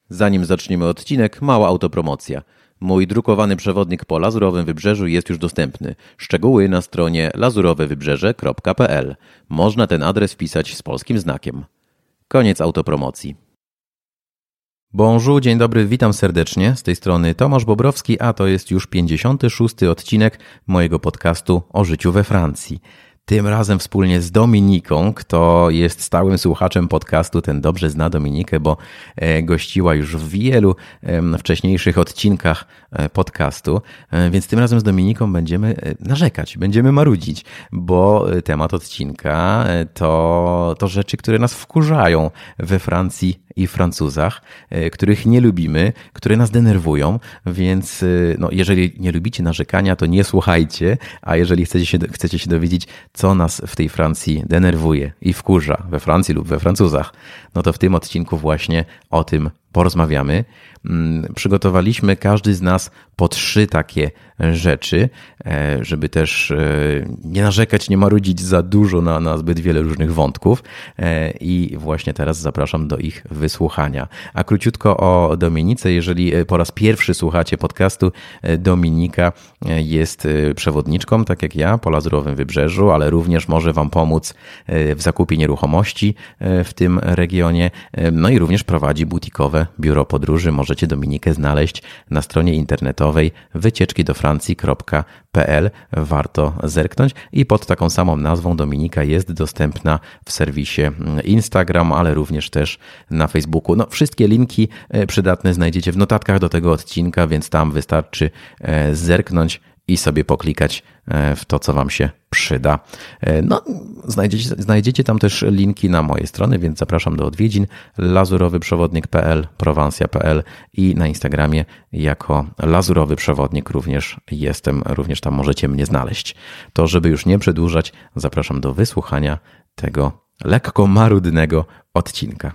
Zanim zaczniemy odcinek, mała autopromocja. Mój drukowany przewodnik po Lazurowym Wybrzeżu jest już dostępny. Szczegóły na stronie lazurowewybrzeże.pl. Można ten adres wpisać z polskim znakiem. Koniec autopromocji. Bonjour, dzień dobry, witam serdecznie. Z tej strony Tomasz Bobrowski, a to jest już 56. odcinek mojego podcastu o życiu we Francji. Tym razem wspólnie z Dominiką, kto jest stałym słuchaczem podcastu, ten dobrze zna Dominikę, bo gościła już w wielu wcześniejszych odcinkach podcastu, więc tym razem z Dominiką będziemy narzekać, będziemy marudzić, bo temat odcinka to rzeczy, które nas wkurzają we Francji i Francuzach, których nie lubimy, które nas denerwują, więc jeżeli nie lubicie narzekania, to nie słuchajcie, a jeżeli chcecie się dowiedzieć, co nas w tej Francji denerwuje i wkurza we Francji lub we Francuzach, no to w tym odcinku właśnie o tym porozmawiamy. Przygotowaliśmy każdy z nas po 3 takie rzeczy, żeby też nie narzekać, nie marudzić za dużo na zbyt wiele różnych wątków i właśnie teraz zapraszam do ich wysłuchania. A króciutko o Dominice, jeżeli po raz pierwszy słuchacie podcastu, Dominika jest przewodniczką, tak jak ja, po Lazurowym Wybrzeżu, ale również może Wam pomóc w zakupie nieruchomości w tym regionie, no i również prowadzi butikowe biuro podróży. Możecie Dominikę znaleźć na stronie internetowej wycieczkidofrancji.pl. Warto zerknąć i pod taką samą nazwą Dominika jest dostępna w serwisie Instagram, ale również też na Facebooku. No, wszystkie linki przydatne znajdziecie w notatkach do tego odcinka, więc tam wystarczy zerknąć i sobie poklikać w to, co Wam się przyda. No, znajdziecie tam też linki na moje strony, więc zapraszam do odwiedzin. lazurowyprzewodnik.pl, prowansja.pl i na Instagramie jako Lazurowy Przewodnik również jestem, również tam możecie mnie znaleźć. To, żeby już nie przedłużać, zapraszam do wysłuchania tego lekko marudnego odcinka.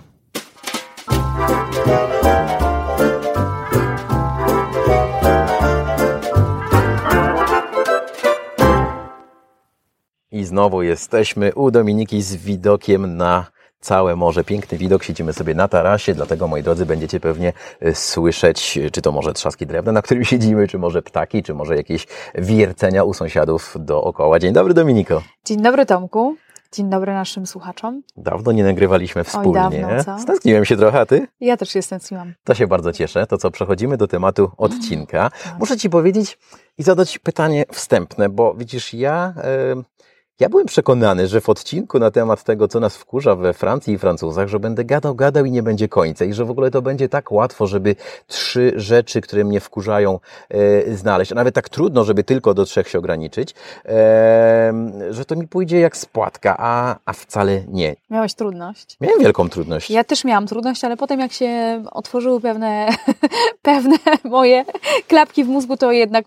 I znowu jesteśmy u Dominiki z widokiem na całe morze. Piękny widok, siedzimy sobie na tarasie, dlatego, moi drodzy, będziecie pewnie słyszeć, czy to może trzaski drewna, na którym siedzimy, czy może ptaki, czy może jakieś wiercenia u sąsiadów dookoła. Dzień dobry, Dominiko. Dzień dobry, Tomku. Dzień dobry naszym słuchaczom. Dawno nie nagrywaliśmy wspólnie. Oj, dawno, co? Stęskniłem się trochę, a ty? Ja też się stęskniłam. To się bardzo cieszę. To co, przechodzimy do tematu odcinka. Muszę Ci powiedzieć i zadać pytanie wstępne, bo widzisz, ja byłem przekonany, że w odcinku na temat tego, co nas wkurza we Francji i Francuzach, że będę gadał i nie będzie końca i że w ogóle to będzie tak łatwo, żeby 3 rzeczy, które mnie wkurzają, znaleźć, a nawet tak trudno, żeby tylko do 3 się ograniczyć, że to mi pójdzie jak z płatka, a wcale nie. Miałeś trudność? Miałem wielką trudność. Ja też miałam trudność, ale potem jak się otworzyły pewne moje klapki w mózgu, to jednak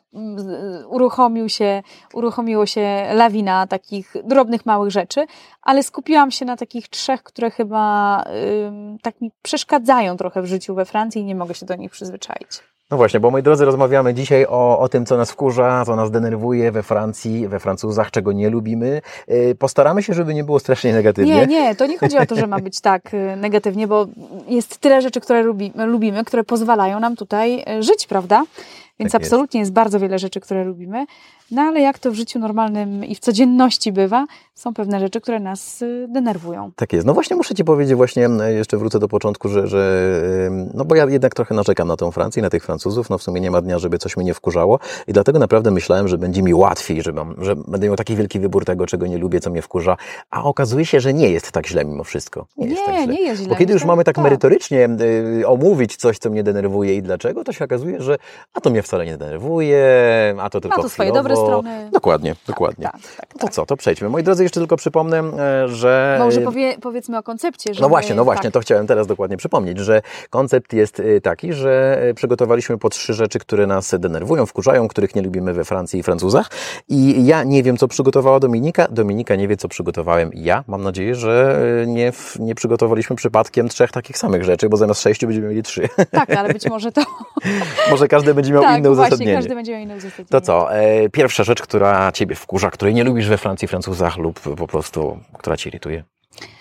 uruchomiło się lawina takich drobnych, małych rzeczy, ale skupiłam się na takich 3, które chyba tak mi przeszkadzają trochę w życiu we Francji i nie mogę się do nich przyzwyczaić. No właśnie, bo moi drodzy, rozmawiamy dzisiaj o tym, co nas wkurza, co nas denerwuje we Francji, we Francuzach, czego nie lubimy. Postaramy się, żeby nie było strasznie negatywnie. Nie, to nie chodzi o to, że ma być tak negatywnie, bo jest tyle rzeczy, które lubimy, które pozwalają nam tutaj żyć, prawda? Więc tak absolutnie jest bardzo wiele rzeczy, które lubimy, no ale jak to w życiu normalnym i w codzienności bywa, są pewne rzeczy, które nas denerwują. Tak jest. No właśnie muszę Ci powiedzieć, właśnie jeszcze wrócę do początku, no bo ja jednak trochę narzekam na tą Francję, na tych Francuzów, no w sumie nie ma dnia, żeby coś mnie nie wkurzało i dlatego naprawdę myślałem, że będzie mi łatwiej, że będę miał taki wielki wybór tego, czego nie lubię, co mnie wkurza, a okazuje się, że nie jest tak źle mimo wszystko. Nie jest źle. Bo kiedy już mamy tak merytorycznie omówić coś, co mnie denerwuje i dlaczego, to się okazuje, że to mnie wcale nie denerwuje, a to tylko ma to swoje dobre strony. Dokładnie. Tak. To co, to przejdźmy. Moi drodzy, jeszcze tylko przypomnę, że... Może powiedzmy o koncepcie. No właśnie, to chciałem teraz dokładnie przypomnieć, że koncept jest taki, że przygotowaliśmy po 3 rzeczy, które nas denerwują, wkurzają, których nie lubimy we Francji i Francuzach i ja nie wiem, co przygotowała Dominika nie wie, co przygotowałem ja. Mam nadzieję, że nie przygotowaliśmy przypadkiem 3 takich samych rzeczy, bo zamiast 6 będziemy mieli 3. Tak, ale być może to... Może każdy będzie miał inne uzasadnienie. Właśnie, każdy będzie miał inne uzasadnienie. To co, pierwsza rzecz, która Ciebie wkurza, której nie lubisz we Francji i Francuzach lub po prostu, która Cię irytuje?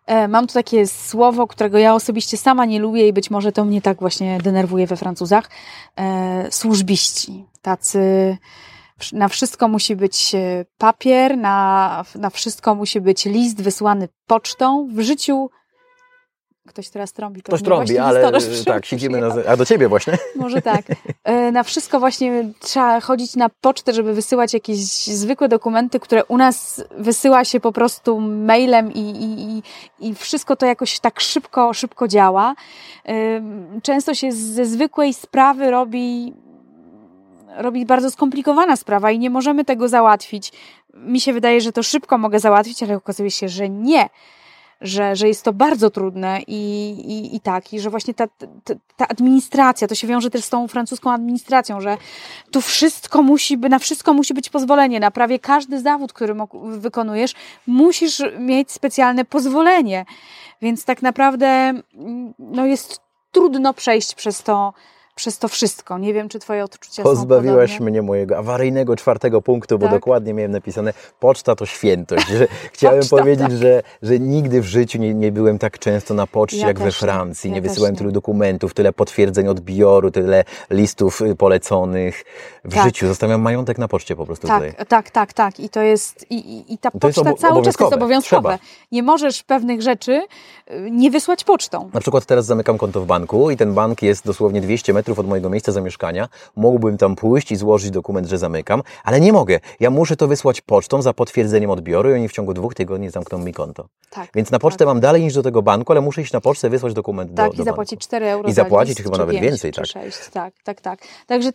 Mam tu takie słowo, którego ja osobiście sama nie lubię i być może to mnie tak właśnie denerwuje we Francuzach. Służbiści. Tacy, na wszystko musi być papier, na wszystko musi być list wysłany pocztą. W życiu ktoś teraz trąbi. Ktoś trąbi, ale tak, siedzimy a do ciebie właśnie. Może tak. Na wszystko właśnie trzeba chodzić na pocztę, żeby wysyłać jakieś zwykłe dokumenty, które u nas wysyła się po prostu mailem i wszystko to jakoś tak szybko działa. Często się ze zwykłej sprawy robi bardzo skomplikowana sprawa i nie możemy tego załatwić. Mi się wydaje, że to szybko mogę załatwić, ale okazuje się, że nie. Że jest to bardzo trudne i że właśnie ta administracja, to się wiąże też z tą francuską administracją, że tu na wszystko musi być pozwolenie, na prawie każdy zawód, który wykonujesz, musisz mieć specjalne pozwolenie, więc tak naprawdę jest trudno przejść przez to wszystko. Nie wiem, czy twoje odczucia Pozbawiłaś są podobne. mnie mojego awaryjnego 4. punktu, bo dokładnie miałem napisane, poczta to świętość. Że chciałem powiedzieć, że nigdy w życiu nie byłem tak często na poczcie jak we Francji. Nie wysyłałem tylu dokumentów, tyle potwierdzeń odbioru, tyle listów poleconych w życiu. Zostawiam majątek na poczcie po prostu tutaj. Tak. I to jest, i ta poczta cały czas jest obowiązkowa. Nie możesz pewnych rzeczy nie wysłać pocztą. Na przykład teraz zamykam konto w banku i ten bank jest dosłownie 200 metrów od mojego miejsca zamieszkania. Mógłbym tam pójść i złożyć dokument, że zamykam, ale nie mogę. Ja muszę to wysłać pocztą za potwierdzeniem odbioru i oni w ciągu 2 tygodni zamkną mi konto. Więc na pocztę mam dalej niż do tego banku, ale muszę iść na pocztę, wysłać dokument do banku. I zapłacić 4 euro I zapłacić za chyba nawet 5, więcej. Tak. 6. Tak. Także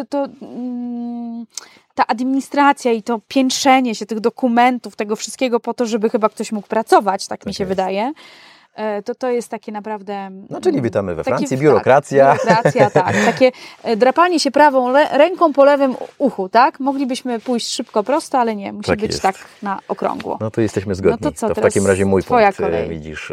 ta administracja i to piętrzenie się tych dokumentów, tego wszystkiego po to, żeby chyba ktoś mógł pracować, tak mi się wydaje. To jest takie naprawdę... czyli witamy we Francji, biurokracja. Biurokracja, tak. Takie drapanie się prawą ręką po lewym uchu, tak? Moglibyśmy pójść szybko, prosto, ale nie. Musi być tak na okrągło. To jesteśmy zgodni. To co, to w takim razie mój twoja punkt, kolej. widzisz.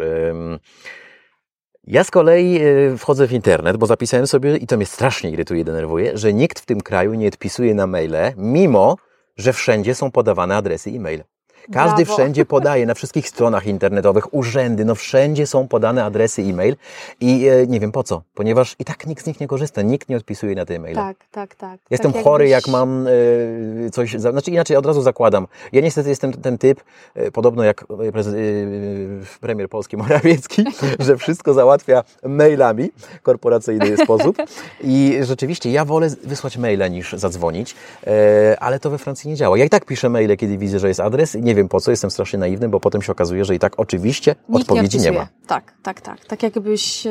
Ja z kolei wchodzę w internet, bo zapisałem sobie, i to mnie strasznie irytuje i denerwuje, że nikt w tym kraju nie odpisuje na maile, mimo że wszędzie są podawane adresy e-mail. Każdy wszędzie podaje, na wszystkich stronach internetowych, urzędy, wszędzie są podane adresy e-mail i nie wiem po co, ponieważ i tak nikt z nich nie korzysta, nikt nie odpisuje na te e-maile. Tak. Jestem chory, jak mam coś, inaczej od razu zakładam. Ja niestety jestem ten typ, podobno jak premier Polski Morawiecki, że wszystko załatwia mailami, korporacyjny sposób i rzeczywiście ja wolę wysłać maila niż zadzwonić, ale to we Francji nie działa. Ja i tak piszę maile, kiedy widzę, że jest adres, nie wiem po co, jestem strasznie naiwny, bo potem się okazuje, że i tak oczywiście odpowiedzi nie ma. Tak. Tak jakbyś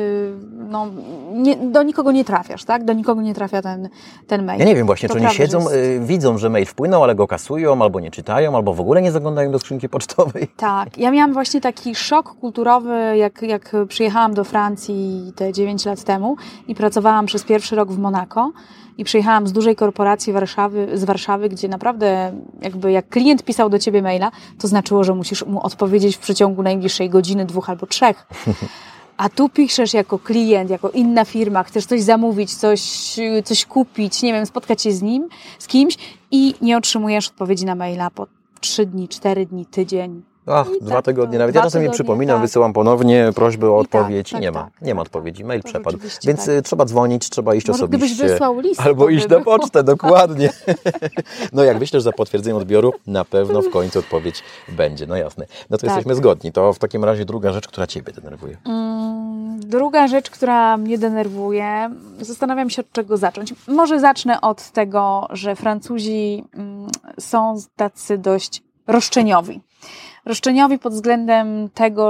do nikogo nie trafiasz, tak? Do nikogo nie trafia ten mail. Ja nie wiem właśnie, czy oni siedzą, widzą, że mail wpłynął, ale go kasują, albo nie czytają, albo w ogóle nie zaglądają do skrzynki pocztowej. Tak. Ja miałam właśnie taki szok kulturowy, jak przyjechałam do Francji te 9 lat temu i pracowałam przez pierwszy rok w Monako. I przyjechałam z dużej korporacji z Warszawy, gdzie naprawdę jak klient pisał do ciebie maila, to znaczyło, że musisz mu odpowiedzieć w przeciągu najbliższej godziny, 2 albo 3. A tu piszesz jako klient, jako inna firma, chcesz coś zamówić, coś kupić, nie wiem, spotkać się z kimś i nie otrzymujesz odpowiedzi na maila po 3 dni, 4 dni, tydzień. 2 tygodnie nawet. Ja czasami przypominam, wysyłam ponownie prośbę o odpowiedź i nie ma odpowiedzi. Mail przepadł. Więc trzeba dzwonić, trzeba iść osobiście. Gdybyś wysłał list. Albo iść na pocztę, dokładnie. Jak wyślesz za potwierdzeniem odbioru, na pewno w końcu odpowiedź będzie. Jasne. To jesteśmy zgodni. To w takim razie druga rzecz, która ciebie denerwuje. Druga rzecz, która mnie denerwuje, zastanawiam się, od czego zacząć. Może zacznę od tego, że Francuzi są tacy dość roszczeniowi. Roszczeniowi pod względem tego,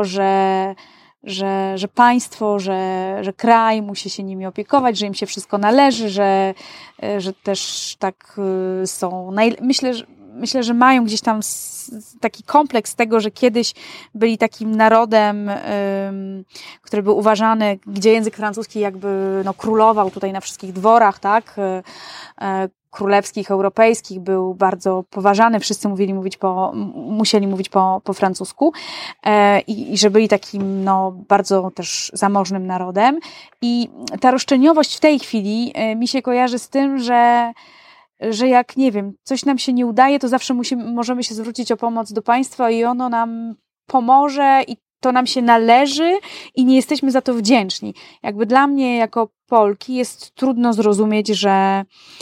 że państwo, że kraj musi się nimi opiekować, że im się wszystko należy, że też tak są. Myślę, że mają gdzieś tam taki kompleks tego, że kiedyś byli takim narodem, który był uważany, gdzie język francuski królował tutaj na wszystkich dworach, tak? Królewskich, europejskich, był bardzo poważany, wszyscy musieli mówić po francusku i że byli takim bardzo też zamożnym narodem. I ta roszczeniowość w tej chwili mi się kojarzy z tym, że jak, nie wiem, coś nam się nie udaje, to zawsze możemy się zwrócić o pomoc do państwa i ono nam pomoże i to nam się należy i nie jesteśmy za to wdzięczni. Jakby dla mnie jako Polki jest trudno zrozumieć, że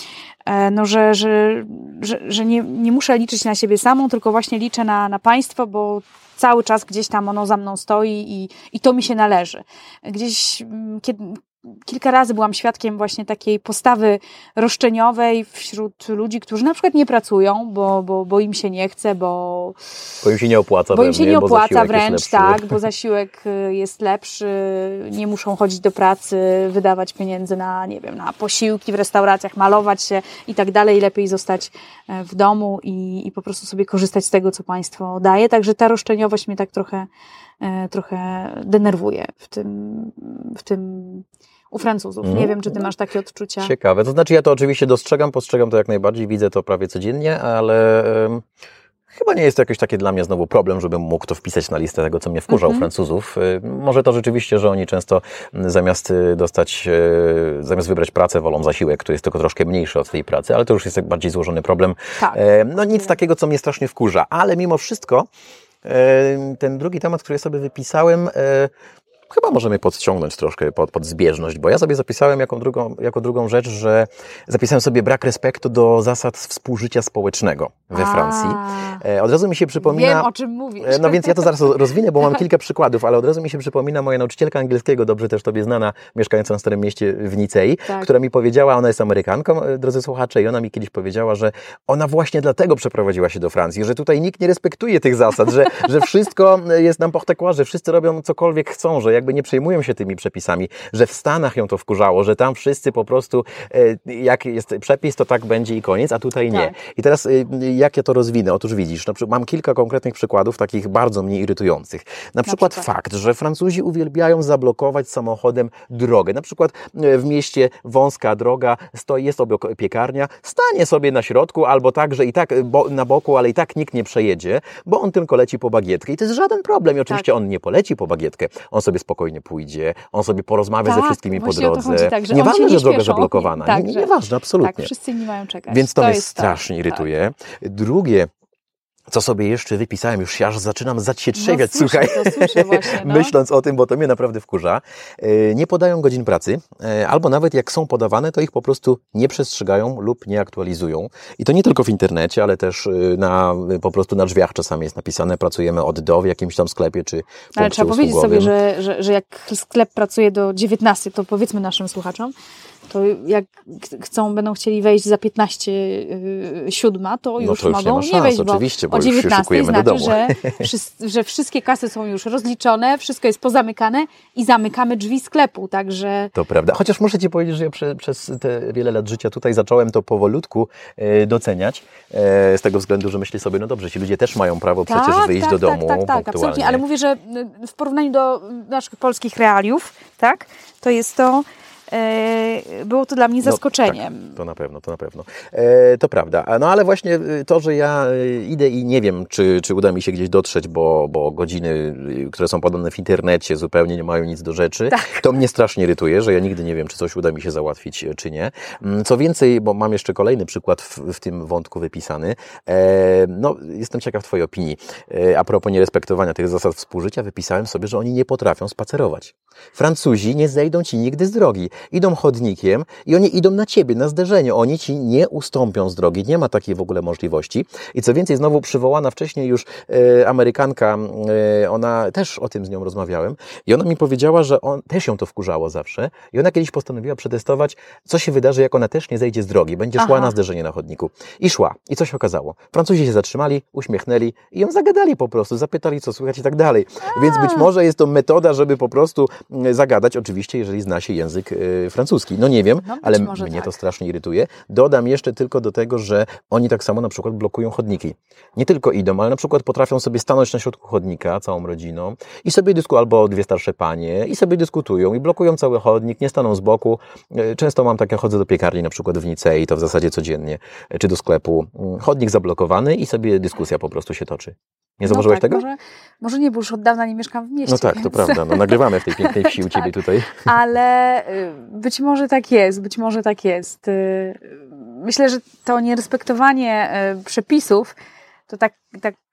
nie muszę liczyć na siebie samą, tylko właśnie liczę na państwo, bo cały czas gdzieś tam ono za mną stoi i to mi się należy. Gdzieś kilka razy byłam świadkiem właśnie takiej postawy roszczeniowej wśród ludzi, którzy na przykład nie pracują, bo im się nie chce, bo im się nie opłaca. Bo im się nie opłaca wręcz, tak, bo zasiłek jest lepszy, nie muszą chodzić do pracy, wydawać pieniędzy na, nie wiem, na posiłki w restauracjach, malować się i tak dalej. Lepiej zostać w domu i po prostu sobie korzystać z tego, co państwo daje. Także ta roszczeniowość mnie tak trochę denerwuje w tym u Francuzów. Nie wiem, czy ty masz takie odczucia. Ciekawe. To znaczy ja to oczywiście postrzegam to jak najbardziej, widzę to prawie codziennie, ale chyba nie jest to jakiś taki dla mnie znowu problem, żebym mógł to wpisać na listę tego, co mnie wkurza u Francuzów. Może to rzeczywiście, że oni często zamiast wybrać pracę, wolą zasiłek, który jest tylko troszkę mniejszy od tej pracy, ale to już jest bardziej złożony problem. Tak. No nic takiego, co mnie strasznie wkurza, ale mimo wszystko ten drugi temat, który sobie wypisałem, chyba możemy podciągnąć troszkę pod zbieżność, bo ja sobie zapisałem jako drugą rzecz, że zapisałem sobie brak respektu do zasad współżycia społecznego we Francji. Od razu mi się przypomina... Wiem, o czym mówisz. No więc ja to zaraz rozwinę, bo mam kilka przykładów, ale od razu mi się przypomina moja nauczycielka angielskiego, dobrze też tobie znana, mieszkająca na Starym Mieście w Nicei, tak, która mi powiedziała, ona jest Amerykanką, drodzy słuchacze, i ona mi kiedyś powiedziała, że ona właśnie dlatego przeprowadziła się do Francji, że tutaj nikt nie respektuje tych zasad, że wszystko jest n'importe quoi, że wszyscy robią cokolwiek chcą, że jakby nie przejmują się tymi przepisami, że w Stanach ją to wkurzało, że tam wszyscy po prostu, jak jest przepis, to tak będzie i koniec, a tutaj nie. Tak. I teraz jak ja to rozwinę? Otóż widzisz, mam kilka konkretnych przykładów, takich bardzo mnie irytujących. Na przykład fakt, że Francuzi uwielbiają zablokować samochodem drogę. Na przykład w mieście wąska droga, jest obok piekarnia, stanie sobie na środku, albo tak, że i tak na boku, ale i tak nikt nie przejedzie, bo on tylko leci po bagietkę. I to jest żaden problem. I oczywiście on nie poleci po bagietkę, on sobie spokojnie pójdzie, on sobie porozmawia ze wszystkimi po drodze. Tak, że nieważne, że droga śpieszą. zablokowana. Tak, nieważne, absolutnie. Tak, wszyscy nie mają czekać. Więc to mnie strasznie irytuje. Drugie, co sobie jeszcze wypisałem, już się aż zaczynam zacietrzewiać, słuchaj, słyszę właśnie, myśląc o tym, bo to mnie naprawdę wkurza. Nie podają godzin pracy, albo nawet jak są podawane, to ich po prostu nie przestrzegają lub nie aktualizują. I to nie tylko w internecie, ale też po prostu na drzwiach czasami jest napisane, pracujemy od do w jakimś tam sklepie czy punkcie Ale trzeba powiedzieć sobie, że jak sklep pracuje do 19, to powiedzmy naszym słuchaczom, to jak będą chcieli wejść za 15:07, to już mogą nie wejść, oczywiście, bo o 19 już znaczy, do domu. że wszystkie kasy są już rozliczone, wszystko jest pozamykane i zamykamy drzwi sklepu, także... To prawda, chociaż muszę Ci powiedzieć, że ja przez te wiele lat życia tutaj zacząłem to powolutku doceniać, z tego względu, że myślę sobie, no dobrze, ci ludzie też mają prawo przecież wyjść do domu. Tak, absolutnie, ale mówię, że w porównaniu do naszych polskich realiów, tak, to jest to... Było to dla mnie zaskoczeniem. Tak, to na pewno. To prawda. No ale właśnie to, że ja idę i nie wiem, czy uda mi się gdzieś dotrzeć, bo godziny, które są podane w internecie, zupełnie nie mają nic do rzeczy, to mnie strasznie irytuje, że ja nigdy nie wiem, czy coś uda mi się załatwić, czy nie. Co więcej, bo mam jeszcze kolejny przykład w tym wątku wypisany. No, jestem ciekaw Twojej opinii. A propos nierespektowania tych zasad współżycia, wypisałem sobie, że oni nie potrafią spacerować. Francuzi nie zejdą Ci nigdy z drogi. Idą chodnikiem i oni idą na Ciebie, na zderzenie. Oni Ci nie ustąpią z drogi. Nie ma takiej w ogóle możliwości. I co więcej, znowu przywołana wcześniej już Amerykanka, ona też o tym z nią rozmawiałem i ona mi powiedziała, że też ją to wkurzało zawsze i ona kiedyś postanowiła przetestować, co się wydarzy, jak ona też nie zejdzie z drogi. Będzie szła na zderzenie na chodniku. I szła. I co się okazało? Francuzi się zatrzymali, uśmiechnęli i ją zagadali po prostu, zapytali, co słychać i tak dalej. Więc być może jest to metoda, żeby po prostu zagadać, oczywiście, jeżeli zna się język francuski. No nie wiem, ale mnie to strasznie irytuje. Dodam jeszcze tylko do tego, że oni tak samo na przykład blokują chodniki. Nie tylko idą, ale na przykład potrafią sobie stanąć na środku chodnika całą rodziną i sobie albo dwie starsze panie i sobie dyskutują i blokują cały chodnik, nie staną z boku. Często mam takie, chodzę do piekarni na przykład w Nicei, to w zasadzie codziennie, czy do sklepu. Chodnik zablokowany i sobie dyskusja po prostu się toczy. Nie zauważyłeś tego? Może nie, bo już od dawna nie mieszkam w mieście. No tak, to prawda. No, nagrywamy w tej pięknej wsi u Ciebie tutaj. Ale być może tak jest. Myślę, że to nierespektowanie przepisów to tak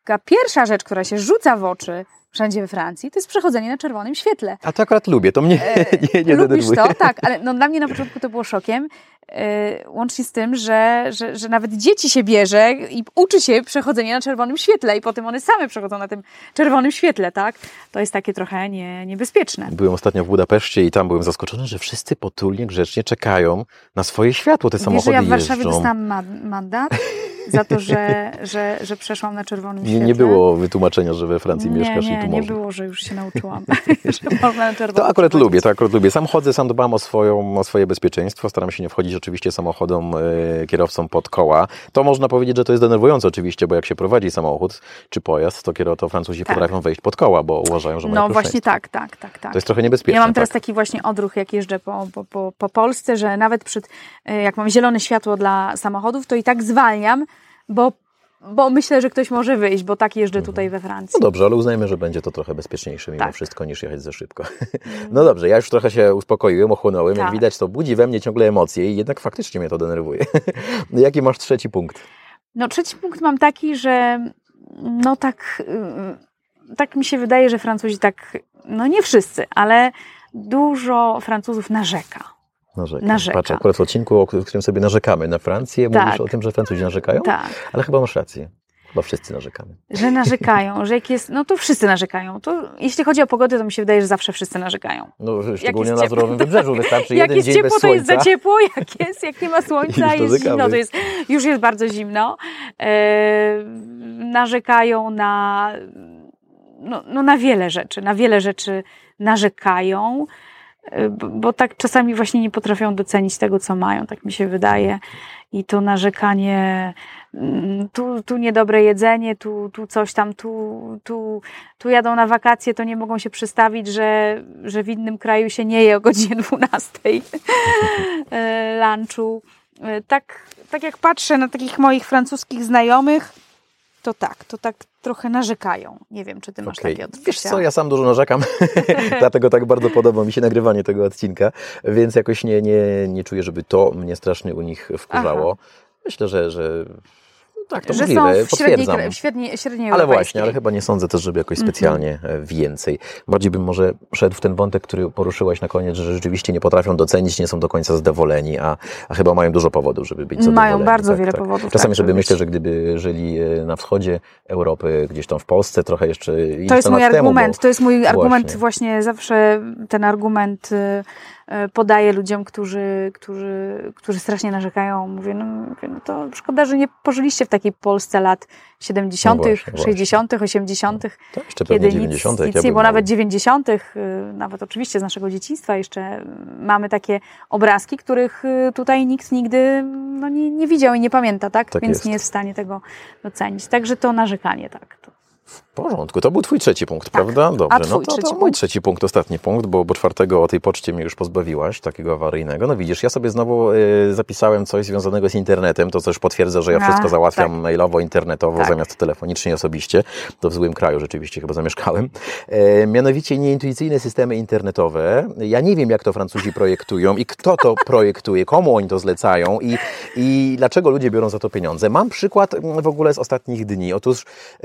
taka pierwsza rzecz, która się rzuca w oczy wszędzie we Francji, to jest przechodzenie na czerwonym świetle. A to akurat lubię, to mnie nie Lubisz denerwuje. to? Tak, ale no dla mnie na początku to było szokiem. Łącznie z tym, że nawet dzieci się bierze i uczy się przechodzenia na czerwonym świetle i potem one same przechodzą na tym czerwonym świetle, tak? To jest takie trochę niebezpieczne. Byłem ostatnio w Budapeszcie i tam byłem zaskoczony, że wszyscy potulnie, grzecznie czekają na swoje światło. Te samochody ja w Warszawie jeżdżą. dostałam mandat za to, że przeszłam na czerwonym świetle. Nie było wytłumaczenia, że we Francji mieszkasz i tu nie można. Nie było, że już się nauczyłam, że można na czerwonym To akurat świetle. lubię. Sam chodzę, sam dbam o swoje bezpieczeństwo. Staram się nie wchodzić oczywiście samochodom, kierowcom pod koła. To można powiedzieć, że to jest denerwujące oczywiście, bo jak się prowadzi samochód czy pojazd, to Francuzi potrafią wejść pod koła, bo uważają, że mają właśnie tak. To jest trochę niebezpieczne. Ja mam teraz taki właśnie odruch, jak jeżdżę po Polsce, że nawet jak mam zielone światło dla samochodów, to i tak zwalniam, bo myślę, że ktoś może wyjść, bo tak jeżdżę tutaj we Francji. No dobrze, ale uznajmy, że będzie to trochę bezpieczniejsze mimo Tak. wszystko niż jechać za szybko. No dobrze, ja już trochę się uspokoiłem, ochłonąłem. Jak Tak. widać, to budzi we mnie ciągle emocje i jednak faktycznie mnie to denerwuje. Jaki masz trzeci punkt? No trzeci punkt mam taki, że no tak mi się wydaje, że Francuzi tak, no nie wszyscy, ale dużo Francuzów narzeka. Narzeka. Patrz, akurat w odcinku, w którym sobie narzekamy na Francję, mówisz o tym, że Francuzi narzekają? Tak. Ale chyba masz rację. Chyba wszyscy narzekamy. Że narzekają, że jak jest, no to wszyscy narzekają. To, jeśli chodzi o pogodę, to mi się wydaje, że zawsze wszyscy narzekają. No, szczególnie jest na Lazurowym Wybrzeżu wystarczy jak jeden jest dzień ciepło, bez to jest słońca. za ciepło, jak nie ma słońca, Już jest narzekamy. zimno, już jest bardzo zimno. Narzekają na wiele rzeczy narzekają, bo tak czasami właśnie nie potrafią docenić tego, co mają, tak mi się wydaje. I to narzekanie, tu niedobre jedzenie, tu coś tam, tu jadą na wakacje, to nie mogą się przestawić, że w innym kraju się nie je o godzinie 12 lunchu. Tak jak patrzę na takich moich francuskich znajomych, to tak trochę narzekają. Nie wiem, czy ty masz takie odczucia. Wiesz co, ja sam dużo narzekam, dlatego tak bardzo podoba mi się nagrywanie tego odcinka, więc jakoś nie czuję, żeby to mnie strasznie u nich wkurzało. Myślę, że tak, to możliwe, potwierdzam. Średniej Ale właśnie, ale chyba nie sądzę też, żeby jakoś specjalnie więcej. Bardziej bym może szedł w ten wątek, który poruszyłaś na koniec, że rzeczywiście nie potrafią docenić, nie są do końca zadowoleni, a chyba mają dużo powodów, żeby być zadowoleni. Mają bardzo wiele powodów. Czasami sobie myślę, że gdyby żyli na wschodzie Europy, gdzieś tam w Polsce, trochę jeszcze to jest mój argument. To jest mój argument, Właśnie. Właśnie zawsze ten argument podaję ludziom, którzy strasznie narzekają. Mówię, no to szkoda, że nie pożyliście w takiej Polsce lat 70., 60., 80., to jeszcze kiedy pewnie 90., nic nie było, nawet 90., nawet oczywiście z naszego dzieciństwa jeszcze mamy takie obrazki, których tutaj nikt nigdy nie widział i nie pamięta, tak? Więc jest. nie jest w stanie tego docenić. Także to narzekanie, tak. W porządku. To był twój trzeci punkt, prawda? Dobrze. A twój to trzeci mój punkt? trzeci punkt, ostatni punkt, bo czwartego o tej poczcie mnie już pozbawiłaś, takiego awaryjnego. No widzisz, ja sobie znowu zapisałem coś związanego z internetem, to też potwierdza, że ja wszystko załatwiam mailowo, internetowo, zamiast telefonicznie, osobiście. To w złym kraju rzeczywiście chyba zamieszkałem. Mianowicie nieintuicyjne systemy internetowe. Ja nie wiem, jak to Francuzi projektują i kto to projektuje, komu oni to zlecają i dlaczego ludzie biorą za to pieniądze. Mam przykład w ogóle z ostatnich dni. Otóż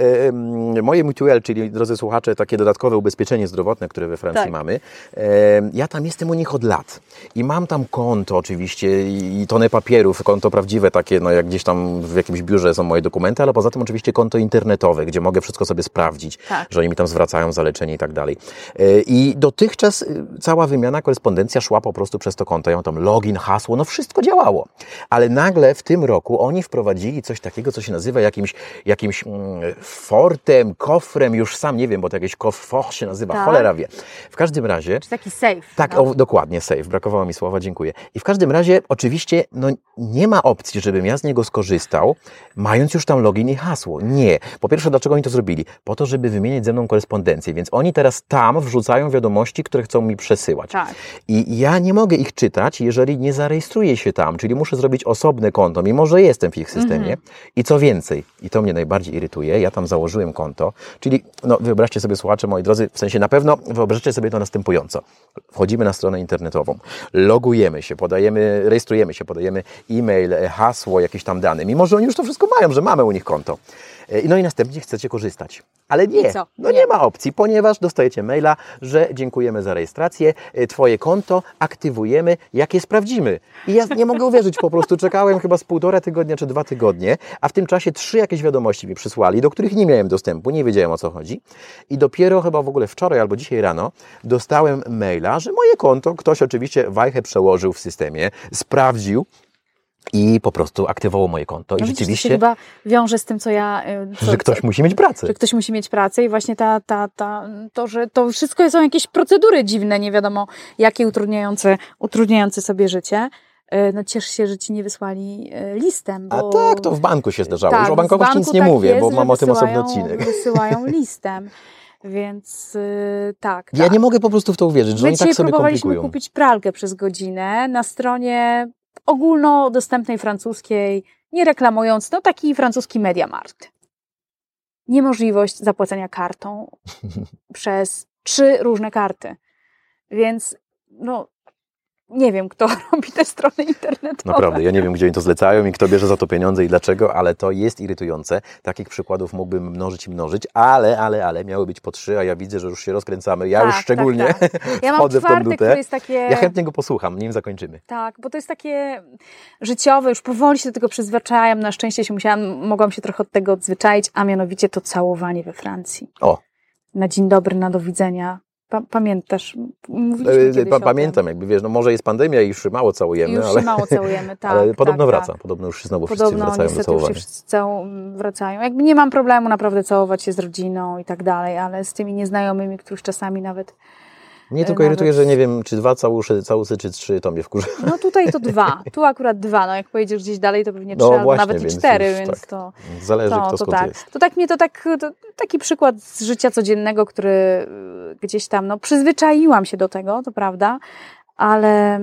moje mutuelle, czyli drodzy słuchacze, takie dodatkowe ubezpieczenie zdrowotne, które we Francji mamy, ja tam jestem u nich od lat i mam tam konto oczywiście i tonę papierów, konto prawdziwe takie, no jak gdzieś tam w jakimś biurze są moje dokumenty, ale poza tym oczywiście konto internetowe, gdzie mogę wszystko sobie sprawdzić, że oni mi tam zwracają za leczenie i tak dalej. I dotychczas cała wymiana, korespondencja szła po prostu przez to konto. Ja mam tam login, hasło, no wszystko działało. Ale nagle w tym roku oni wprowadzili coś takiego, co się nazywa jakimś fortem, kofrem, już sam nie wiem, bo to jakieś coffre się nazywa, cholera wie. W każdym razie... Czy taki safe. Tak, dokładnie, safe. Brakowało mi słowa, dziękuję. I w każdym razie oczywiście nie ma opcji, żebym ja z niego skorzystał, mając już tam login i hasło. Nie. Po pierwsze, dlaczego oni to zrobili? Po to, żeby wymieniać ze mną korespondencję, więc oni teraz tam wrzucają wiadomości, które chcą mi przesyłać. Tak. I ja nie mogę ich czytać, jeżeli nie zarejestruję się tam, czyli muszę zrobić osobne konto, mimo że jestem w ich systemie. I co więcej, i to mnie najbardziej irytuje, ja tam założyłem konto, czyli wyobraźcie sobie, słuchacze, moi drodzy, w sensie na pewno wyobraźcie sobie to następująco. Wchodzimy na stronę internetową, logujemy się, rejestrujemy się, podajemy e-mail, hasło, jakieś tam dane, mimo że oni już to wszystko mają, że mamy u nich konto. No i następnie chcecie korzystać. Ale nie, I co? nie ma opcji, ponieważ dostajecie maila, że dziękujemy za rejestrację, Twoje konto aktywujemy, jak je sprawdzimy. I ja nie mogę uwierzyć, po prostu czekałem chyba z 1,5 tygodnia czy 2 tygodnie, a w tym czasie 3 jakieś wiadomości mi przysłali, do których nie miałem dostępu, nie wiedziałem, o co chodzi. I dopiero chyba w ogóle wczoraj albo dzisiaj rano dostałem maila, że moje konto ktoś oczywiście wajchę przełożył w systemie, sprawdził i po prostu aktywował moje konto. I No rzeczywiście... widzisz, to się chyba wiąże z tym, co ja... że ktoś musi mieć pracę. Że ktoś musi mieć pracę i właśnie to, że to wszystko są jakieś procedury dziwne, nie wiadomo jakie, utrudniające sobie życie. No cieszę się, że ci nie wysłali listem. Bo... A tak, to w banku się zdarzało. Tak, już o bankowości nic nie mówię, jest, bo mam o tym osobny odcinek. Wysyłają listem, więc tak. Ja nie mogę po prostu w to uwierzyć, że oni tak sobie próbowaliśmy komplikują. kupić pralkę przez godzinę na stronie ogólnodostępnej francuskiej, nie reklamując, no taki francuski MediaMarkt. Niemożliwość zapłacenia kartą przez 3 różne karty. Więc no nie wiem, kto robi te strony internetowe. Naprawdę, ja nie wiem, gdzie oni to zlecają i kto bierze za to pieniądze i dlaczego, ale to jest irytujące. Takich przykładów mógłbym mnożyć, ale miały być po 3, a ja widzę, że już się rozkręcamy. Ja już szczególnie tak. Ja mam wchodzę w tą czwartek, dutę. który jest takie... Ja chętnie go posłucham, nim zakończymy. Tak, bo to jest takie życiowe, już powoli się do tego przyzwyczajam. Na szczęście mogłam się trochę od tego odzwyczaić, a mianowicie to całowanie we Francji. O. Na dzień dobry, na do widzenia. Pamiętasz? Mówiliśmy kiedyś Pamiętam, jakby wiesz, no może jest pandemia i już się mało całujemy, już ale... się mało całujemy, tak. Ale podobno wraca, tak. podobno już się znowu wszyscy wracają do całowania. Już wszyscy wracają. Jakby nie mam problemu naprawdę całować się z rodziną i tak dalej, ale z tymi nieznajomymi, których czasami nawet... Mnie tylko irytuje, że nie wiem, czy 2 całusy, czy 3, to mnie wkurza. No tutaj to 2, tu akurat 2, no jak pojedziesz gdzieś dalej, to pewnie 3, no albo właśnie, nawet i 4, więc tak. to... Zależy, kto skąd tak. jest. To taki przykład z życia codziennego, który gdzieś tam, no przyzwyczaiłam się do tego, to prawda, ale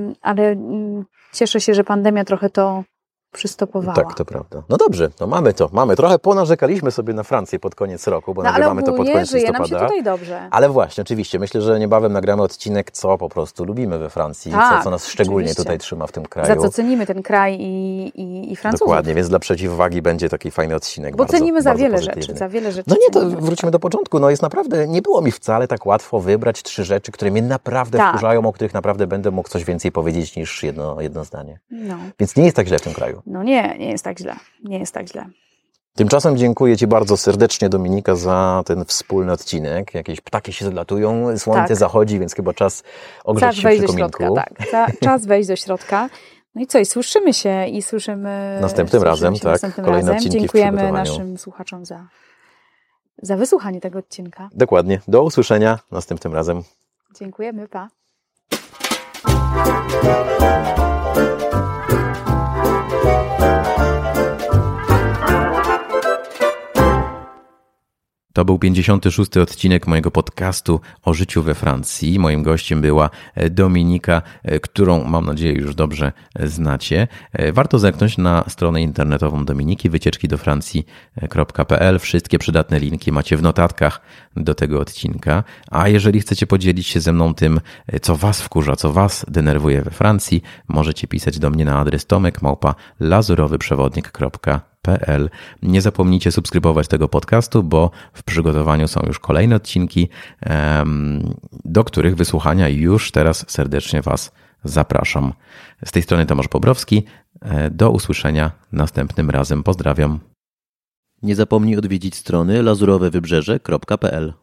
cieszę się, że pandemia trochę to przystopowała. Tak, to prawda. No dobrze, to mamy. Trochę ponarzekaliśmy sobie na Francję pod koniec roku, bo nagrywamy to pod koniec listopada. nam się tutaj dobrze. Ale właśnie, oczywiście, myślę, że niebawem nagramy odcinek, co po prostu lubimy we Francji, co nas szczególnie tutaj trzyma w tym kraju. Za co cenimy ten kraj i Francuzów. Dokładnie, więc dla przeciwwagi będzie taki fajny odcinek. Bo bardzo, cenimy za bardzo wiele pozytywny. rzeczy. No nie, to wróćmy do początku. No jest naprawdę, nie było mi wcale tak łatwo wybrać 3 rzeczy, które mnie naprawdę wkurzają, o których naprawdę będę mógł coś więcej powiedzieć niż jedno zdanie. No. Więc nie jest tak źle w tym kraju. No nie jest tak źle. Nie jest tak źle. Tymczasem dziękuję Ci bardzo serdecznie, Dominika, za ten wspólny odcinek. Jakieś ptaki się zlatują, słońce zachodzi, więc chyba czas ogrzać się przy kominku. Czas wejść do środka. No i co? I słyszymy się i słyszymy następnym razem. Kolejne odcinki dziękujemy naszym słuchaczom za wysłuchanie tego odcinka. Dokładnie. Do usłyszenia następnym razem. Dziękujemy, pa. To był 56. odcinek mojego podcastu o życiu we Francji. Moim gościem była Dominika, którą mam nadzieję już dobrze znacie. Warto zerknąć na stronę internetową Dominiki, wycieczkidofrancji.pl. Wszystkie przydatne linki macie w notatkach do tego odcinka. A jeżeli chcecie podzielić się ze mną tym, co Was wkurza, co Was denerwuje we Francji, możecie pisać do mnie na adres tomek@lazurowyprzewodnik.pl. Nie zapomnijcie subskrybować tego podcastu, bo w przygotowaniu są już kolejne odcinki, do których wysłuchania już teraz serdecznie Was zapraszam. Z tej strony Tomasz Bobrowski. Do usłyszenia następnym razem. Pozdrawiam. Nie zapomnij odwiedzić strony lazurowewybrzeże.pl.